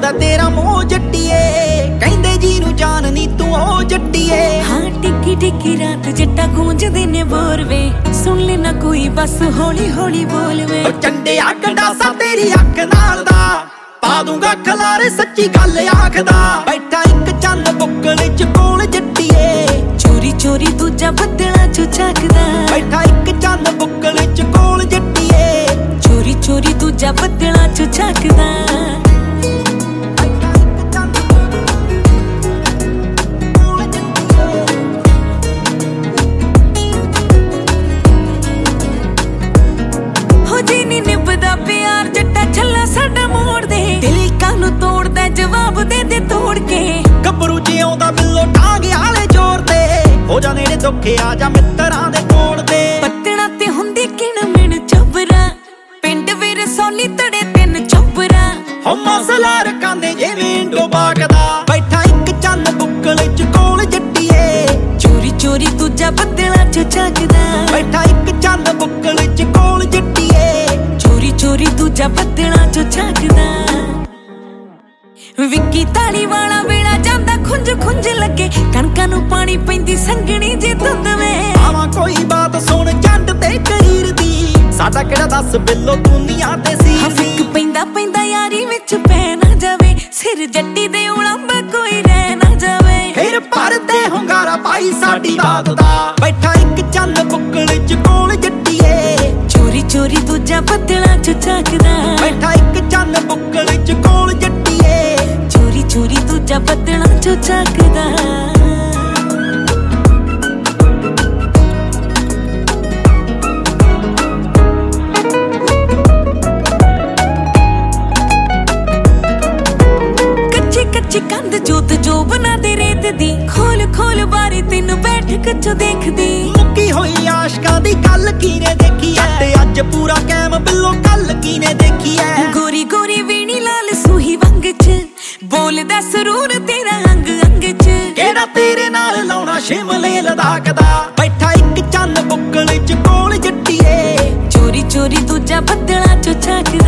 ਆਉਂਦਾ ਤੇਰਾ ਮੋਹ ਜੱਟੀਏ, ਕਹਿੰਦੇ ਜੀ ਨੂੰ ਜਾਨ ਨੀ ਤੂੰ ਉਹ ਜੱਟੀਏ। ਹਾਂ ਟਿੱਕੀ ਟਿੱਕੀ ਰਾਤ ਜੱਟਾ ਗੂੰਜਦੇ ਨੇ ਬੋਰ ਵੇ, ਸੁਣ ਲੈ ਨਾ ਕੋਈ ਬਸ ਹੌਲੀ ਹੌਲੀ ਬੋਲ ਵੇ। ਉਹ ਚੰਡਿਆ ਗੰਡਾਸਾ ਤੇਰੀ ਅੱਖ ਨਾਲ ਦਾ, ਪਾ ਦੂੰਗਾ ਖਲਾਰੇ ਸੱਚੀ ਗੱਲ ਆਖਦਾ। ਬੈਠਾ ਇੱਕ ਚੰਨ ਬੁੱਕਲ ਚ ਕੋਲ ਜੱਟੀਏ, ਚੋਰੀ ਚੋਰੀ ਦੂਜਾ ਬੱਦਲਾਂ ਚੋਂ ਝਾਕਦਾ। ਬੈਠਾ ਇੱਕ ਚੰਨ ਬੁੱਕਲ ਚ ਕੋਲ ਜੱਟੀਏ, ਚੋਰੀ ਚੋਰੀ ਦੂਜਾ ਬੱਦਲਾਂ ਚੋਂ ਝਾਕਦਾ। ਹੋ ਜੀ ਨੀ ਨਿਭਦਾ ਪਿਆਰ ਜੱਟਾ ਛੱਲਾ ਸਾਡਾ ਮੋੜ ਦੇ, ਦਿਲ ਕਾਨੂੰ ਤੋੜਦਾ ਜਵਾਬ ਦੇ ਦੇ ਤੋੜ ਕੇ। ਗੱਭਰੂ ਜਿਉਂਦਾ ਬਿੱਲੋ ਟਾਂਗੇ ਆਲੇ ਜ਼ੋਰ ਤੇ, ਹੋ ਜਾ ਨੇੜੇ ਦੁੱਖੇ ਆ ਜਾ ਮਿੱਤਰਾਂ ਦੇ ਕੋਲ ਦੇ। ਪੱਤਣਾ ਤੇ ਹੁੰਦੀ ਕਿਣ ਮਿਣ ਚੁਬਰਾ, ਪਿੰਡ ਵੀਰ ਸੋਲੀ ਤੜੇ ਤਿੰਨ ਚੁਬਰਾ। ਹੋ ਮਸਲਾ ਰਕਾਂਦੇ ਜਿਵੇਂ ਡੋਬਾਕਦਾ, ਬੈਠਾ ਇੱਕ ਚੰਨ ਬੁੱਕਲ ਚ ਕੋਲ ਜੱਟੀਏ, ਚੋਰੀ ਚੋਰੀ ਦੂਜਾ ਬੱਦਲਾਂ ਚੋਂ ਝਾਕਦਾ। ਬੈਠਾ ਇੱਕ ਚੰਨ ਬੁੱਕਲ ਚ ਕੋਲ ਜੱਟੀਏ, ਚੋਰੀ ਚੋਰੀ ਦੂਜਾ ਬੱਦਲਾਂ ਚੋਂ ਝਾਕਦਾ। ਵਿੱਕੀ ਤਾਲੀ ਵਾਲਾ ਵੇਲਾ ਜਾਂਦਾ ਖੁੰਝ ਖੁੰਝ ਲੱਗੇ, ਕਣਕਾਂ ਨੂੰ ਪਾਣੀ ਪੈਂਦੀ ਸੰਗਣੀ ਜੇ ਧੁੰਦ ਵੇ। ਆਵਾਂ ਕੋਈ ਬਾਤ ਸੁਣ ਜੰਡ ਤੇ ਕਰੀਰ ਦੀ, ਸਾਡਾ ਕਿਹੜਾ ਦੱਸ ਬਿੱਲੋ ਦੁਨੀਆ ਤੇ ਸੀ। ਫਿੱਕ ਪੈਂਦਾ ਪੈਂਦਾ ਯਾਰੀ ਵਿੱਚ ਪੈ ਨਾ ਜਾਵੇ, ਸਿਰ ਜੱਟੀ ਦੇ ਉਲੰਬਾ ਕੋਈ ਰਹਿ ਨਾ ਜਾਵੇ। ਫਿਰ ਭਰਦੇ ਹੁੰਗਾਰਾ ਪਾਈ ਸਾਡੀ ਬਾਤ ਦਾ, ਬੈਠਾ ਇੱਕ ਚੰਨ ਬੁੱਕਲ ਚ ਕੋਲ ਜੱਟੀਏ, ਚੋਰੀ ਚੋਰੀ ਦੂਜਾ ਬੱਦਲਾਂ ਚੋਂ ਝਾਕਦਾ। ਬੈਠਾ ਇੱਕ ਚੰਨ ਬੁੱਕਲ ਚ ਕੋਲ ਜੱਟੀਏ, ਚੋਰੀ ਚੋਰੀ ਦੂਜਾ ਬੱਦਲਾਂ ਚੋਂ ਝਾਕਦਾ। ਕੱਚੀ ਕੰਧ ਜੋਤ ਜੋ ਬਣਾ ਦੇ ਰੇਤ ਦੀ, ਖੋਲ ਖੋਲ ਬਾਰੀ ਤੈਨੂੰ ਬੈਠਕ ਚੋਂ ਦੇਖਦੀ। ਮੁੱਕੀ ਹੋਈ ਆਸ਼ਕਾਂ ਦੀ ਗੱਲ ਕੀਨੇ ਦੇਖੀ ਐ, ਤੇ ਅੱਜ ਪੂਰਾ ਕੈਮ ਬਿੱਲੋ ਕੱਲ ਕੀਨੇ ਦੇਖੀ ਐ। ਗੋਰੀ ਗੋਰੀ ਵੀਣੀ ਲਾਲ ਸੂਹੀ ਵੰਗ ਚ, ਬੋਲਦਾ ਸਰੂਰ ਤੇਰਾ ਅੰਗ ਅੰਗ ਚ। ਕਿਹੜਾ ਤੇਰੇ ਨਾਲ ਲਾਉਣਾ ਸ਼ਿਮਲੇ ਲਦਾਖ ਦਾ, ਬੈਠਾ ਇੱਕ ਚੰਨ ਬੁੱਕਲ ਚ ਕੋਲ ਜੱਟੀਏ, ਚੋਰੀ ਚੋਰੀ ਦੂਜਾ ਬੱਦਲਾਂ ਚੋਂ ਝਾਕਦਾ।